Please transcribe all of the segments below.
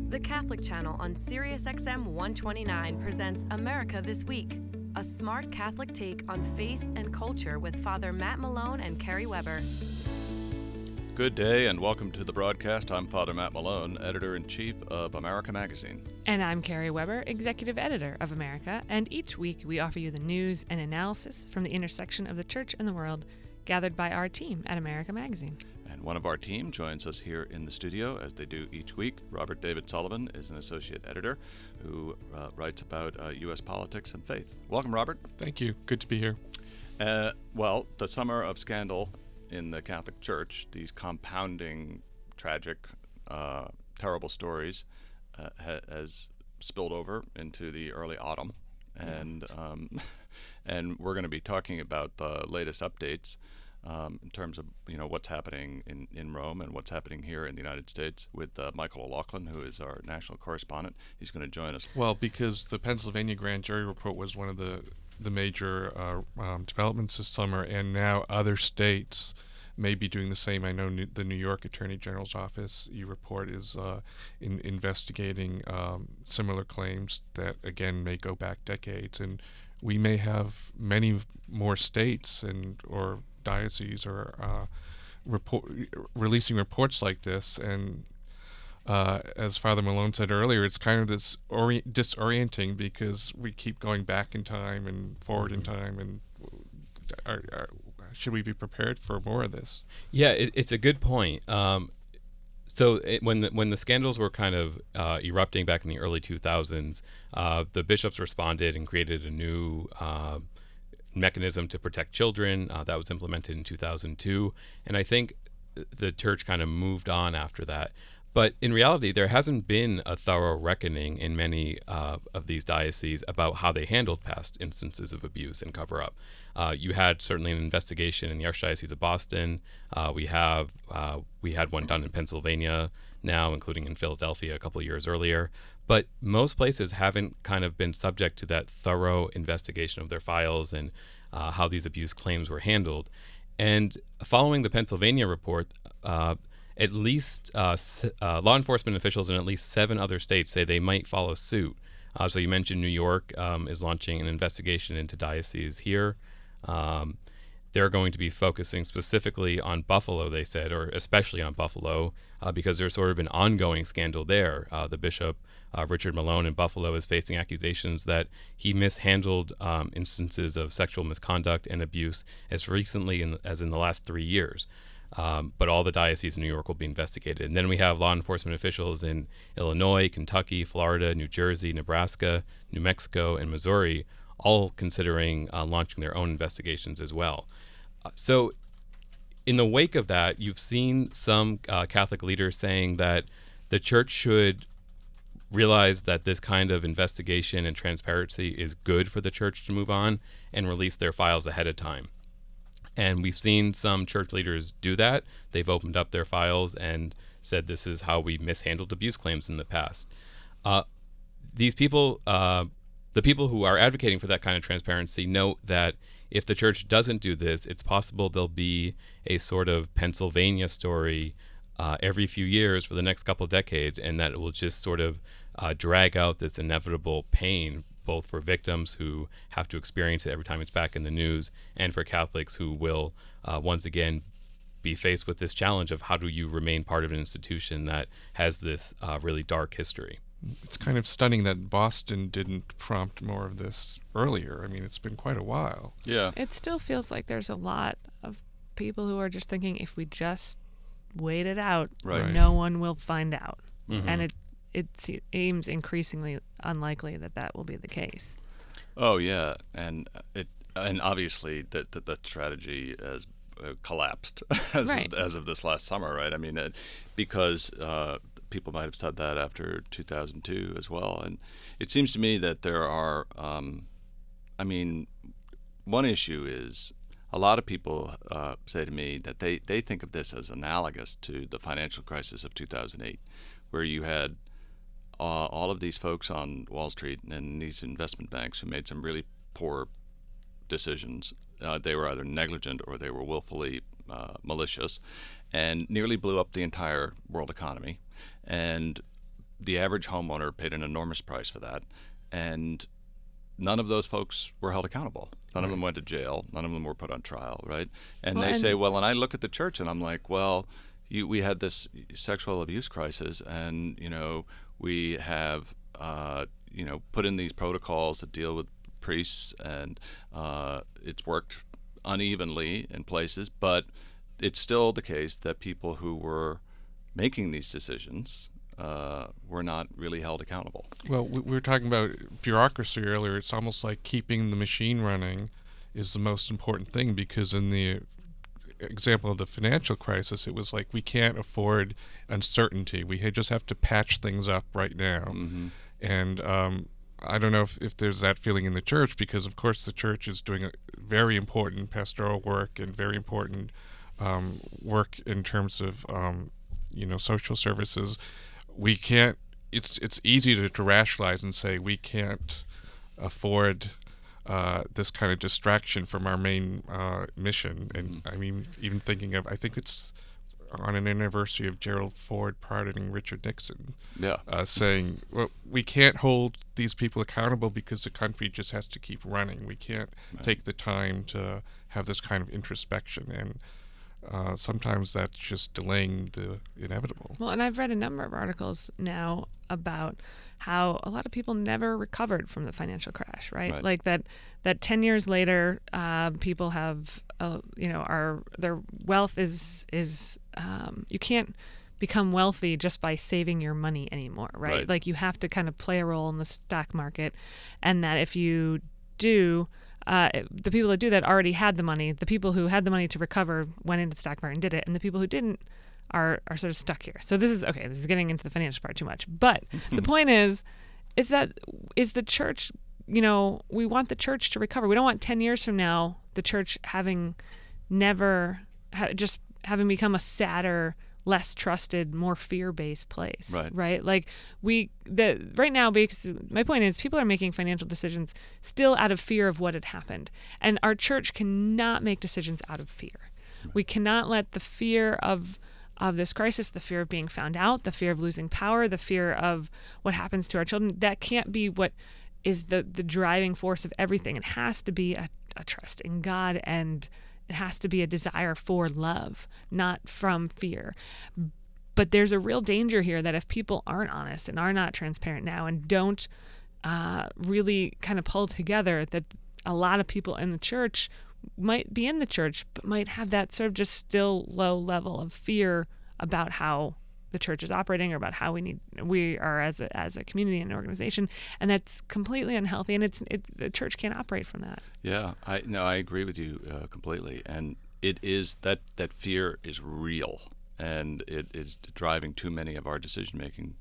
The Catholic Channel on SiriusXM 129 presents America This Week, a smart Catholic take on faith and culture with Father Matt Malone and Carrie Weber. Good day and welcome to the broadcast. I'm Father Matt Malone, Editor-in-Chief of America Magazine. And I'm Carrie Weber, Executive Editor of America, and each week we offer you the news and analysis from the intersection of the church and the world, gathered by our team at America Magazine. And one of our team joins us here in the studio, as they do each week. Robert David Sullivan is an Associate Editor who writes about U.S. politics and faith. Welcome, Robert. Thank you. Good to be here. Well, the summer of scandal in the Catholic Church, these compounding, tragic, terrible stories has spilled over into the early autumn. And and we're going to be talking about the latest updates in terms of what's happening in Rome and what's happening here in the United States with Michael O'Loughlin, who is our national correspondent. He's going to join us. Well, because the Pennsylvania grand jury report was one of the major developments this summer, and now other states may be doing the same. I know the New York Attorney General's office, e-report, is investigating similar claims that, again, may go back decades. And we may have many more states or dioceses or releasing reports like this. And as Father Malone said earlier, it's kind of this disorienting because we keep going back in time and forward in time. And should we be prepared for more of this? Yeah, it's a good point. When the scandals were kind of erupting back in the early 2000s, the bishops responded and created a new mechanism to protect children that was implemented in 2002. And I think the church kind of moved on after that. But in reality, there hasn't been a thorough reckoning in many of these dioceses about how they handled past instances of abuse and cover-up. You had certainly an investigation in the Archdiocese of Boston. We had one done in Pennsylvania now, including in Philadelphia a couple of years earlier. But most places haven't kind of been subject to that thorough investigation of their files and how these abuse claims were handled. And following the Pennsylvania report, at least law enforcement officials in at least 7 other states say they might follow suit. So you mentioned New York is launching an investigation into dioceses here. They're going to be focusing specifically on Buffalo, they said, or especially on Buffalo, because there's sort of an ongoing scandal there. The bishop, Richard Malone in Buffalo, is facing accusations that he mishandled instances of sexual misconduct and abuse as recently as in the last 3 years. But all the dioceses in New York will be investigated. And then we have law enforcement officials in Illinois, Kentucky, Florida, New Jersey, Nebraska, New Mexico, and Missouri, all considering launching their own investigations as well. So in the wake of that, you've seen some Catholic leaders saying that the church should realize that this kind of investigation and transparency is good for the church to move on and release their files ahead of time. And we've seen some church leaders do that. They've opened up their files and said this is how we mishandled abuse claims in the past. These people, the people who are advocating for that kind of transparency, note that if the church doesn't do this, it's possible there'll be a sort of Pennsylvania story every few years for the next couple of decades, and that it will just sort of drag out this inevitable pain, both for victims who have to experience it every time it's back in the news, and for Catholics who will once again be faced with this challenge of how do you remain part of an institution that has this really dark history. It's kind of stunning that Boston didn't prompt more of this earlier. I mean, it's been quite a while. Yeah. It still feels like there's a lot of people who are just thinking if we just wait it out, Right. no one will find out. Mm-hmm. And it seems increasingly unlikely that will be the case. Oh yeah, and obviously the strategy has collapsed as of this last summer, right? I mean, because people might have said that after 2002 as well, and it seems to me that there are. One issue is a lot of people say to me that they think of this as analogous to the financial crisis of 2008, where you had all of these folks on Wall Street and these investment banks who made some really poor decisions. They were either negligent or they were willfully malicious, and nearly blew up the entire world economy. And the average homeowner paid an enormous price for that, and none of those folks were held accountable. None of them went to jail. None of them were put on trial, right? And Well, they and- say, well, and I look at the church and I'm like, well, we had this sexual abuse crisis, and we have put in these protocols to deal with priests, and it's worked unevenly in places, but it's still the case that people who were making these decisions were not really held accountable. Well, we were talking about bureaucracy earlier. It's almost like keeping the machine running is the most important thing, because in the example of the financial crisis, it was like we can't afford uncertainty. We just have to patch things up right now. Mm-hmm. And I don't know if there's that feeling in the church, because of course the church is doing a very important pastoral work and very important work in terms of social services. We can't. It's easy to rationalize and say we can't afford this kind of distraction from our main mission. And I mean, even thinking of, I think it's on an anniversary of Gerald Ford pardoning Richard Nixon, saying, well, we can't hold these people accountable because the country just has to keep running. We can't take the time to have this kind of introspection. And sometimes that's just delaying the inevitable. Well, and I've read a number of articles now about how a lot of people never recovered from the financial crash, right? Like that 10 years later, people have, their wealth is you can't become wealthy just by saving your money anymore, right? Like you have to kind of play a role in the stock market, and that if you do, the people that do that already had the money. The people who had the money to recover went into the stock market and did it, and the people who didn't are sort of stuck here. So this is getting into the financial part too much. But the point is the church, we want the church to recover. We don't want 10 years from now the church having just having become a sadder, less trusted, more fear-based place, right? Like right now, because my point is people are making financial decisions still out of fear of what had happened. And our church cannot make decisions out of fear. We cannot let the fear of this crisis, the fear of being found out, the fear of losing power, the fear of what happens to our children, that can't be what is the driving force of everything. It has to be a trust in God, and it has to be a desire for love, not from fear. But there's a real danger here that if people aren't honest and are not transparent now and don't really kind of pull together, that a lot of people in the church might be in the church, but might have that sort of just still low level of fear about how the church is operating, or about how we are as a community and organization, and that's completely unhealthy. And the church can't operate from that. Yeah, I agree with you completely. And it is that fear is real, and it is driving too much of our decision making,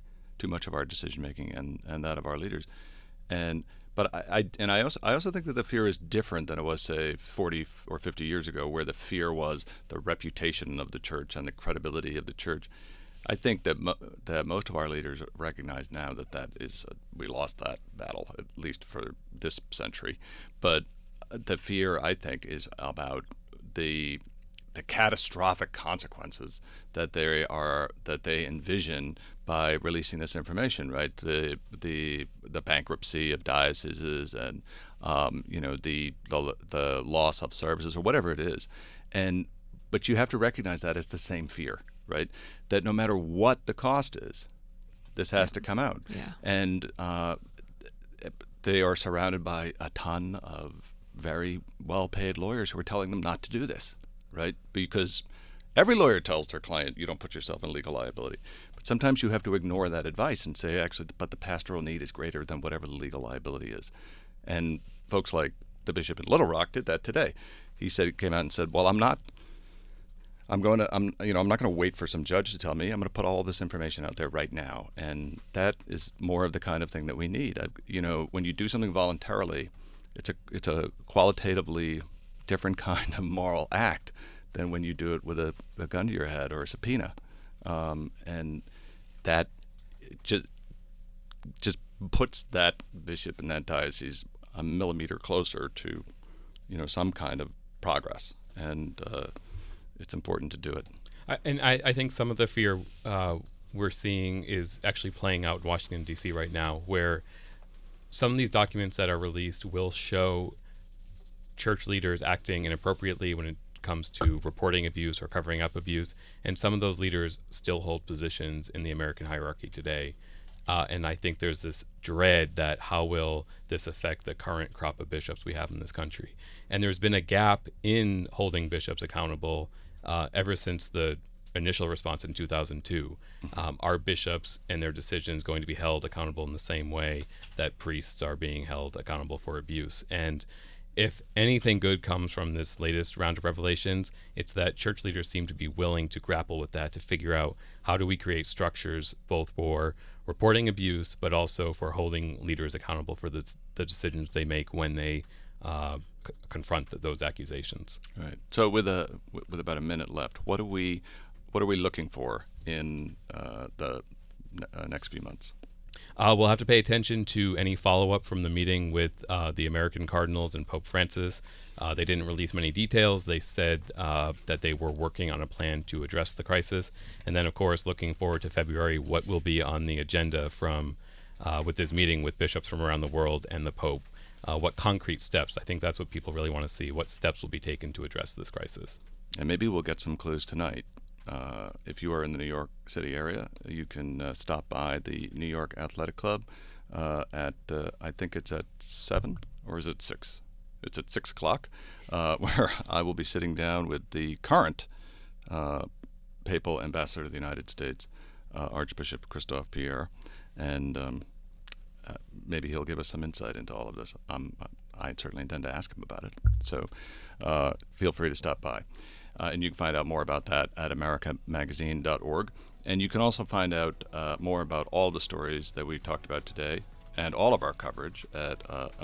and that of our leaders. But I also think that the fear is different than it was, say, 40 or 50 years ago, where the fear was the reputation of the church and the credibility of the church. I think that that most of our leaders recognize now that we lost that battle, at least for this century. But the fear, I think, is about the catastrophic consequences that they envision by releasing this information, right? The bankruptcy of dioceses, and the loss of services, or whatever it is. But you have to recognize that as the same fear, right? That no matter what the cost is, this has to come out. Yeah. And they are surrounded by a ton of very well-paid lawyers who are telling them not to do this, right? Because every lawyer tells their client, you don't put yourself in legal liability. But sometimes you have to ignore that advice and say, actually, but the pastoral need is greater than whatever the legal liability is. And folks like the bishop in Little Rock did that today. He came out and said, well, I'm not going to wait for some judge to tell me. I'm going to put all of this information out there right now. And that is more of the kind of thing that we need. When you do something voluntarily, it's a qualitatively different kind of moral act than when you do it with a gun to your head or a subpoena. And that just puts that bishop in that diocese a millimeter closer to, some kind of progress. And it's important to do it. I think some of the fear we're seeing is actually playing out in Washington, D.C. right now, where some of these documents that are released will show church leaders acting inappropriately when it comes to reporting abuse or covering up abuse, and some of those leaders still hold positions in the American hierarchy today. And I think there's this dread that how will this affect the current crop of bishops we have in this country? And there's been a gap in holding bishops accountable ever since the initial response in 2002. Are bishops and their decisions going to be held accountable in the same way that priests are being held accountable for abuse? And if anything good comes from this latest round of revelations, it's that church leaders seem to be willing to grapple with that, to figure out how do we create structures both for reporting abuse, but also for holding leaders accountable for the decisions they make when they confront those accusations. Right. So with about a minute left, what are we looking for in the next few months? We'll have to pay attention to any follow-up from the meeting with the American cardinals and Pope Francis. They didn't release many details. They said that they were working on a plan to address the crisis. And then, of course, looking forward to February, what will be on the agenda from with this meeting with bishops from around the world and the Pope. What concrete steps? I think that's what people really want to see. What steps will be taken to address this crisis? And maybe we'll get some clues tonight. If you are in the New York City area, you can stop by the New York Athletic Club at, I think it's at 7, or is it 6? It's at 6 o'clock, where I will be sitting down with the current papal ambassador to the United States, Archbishop Christophe Pierre, and maybe he'll give us some insight into all of this. I certainly intend to ask him about it, so feel free to stop by. And you can find out more about that at americamagazine.org. And you can also find out more about all the stories that we've talked about today and all of our coverage at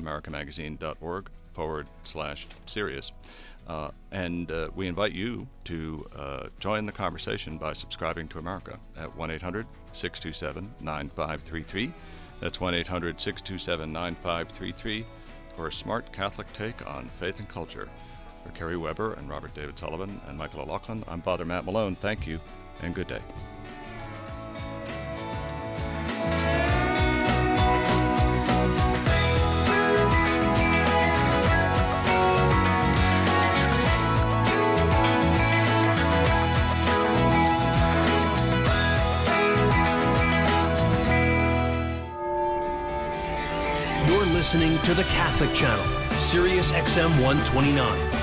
americamagazine.org/Sirius. And we invite you to join the conversation by subscribing to America at 1-800-627-9533. That's 1-800-627-9533 for a smart Catholic take on faith and culture. For Kerry Weber and Robert David Sullivan and Michael O'Loughlin, I'm Father Matt Malone. Thank you and good day. You're listening to the Catholic Channel, Sirius XM 129.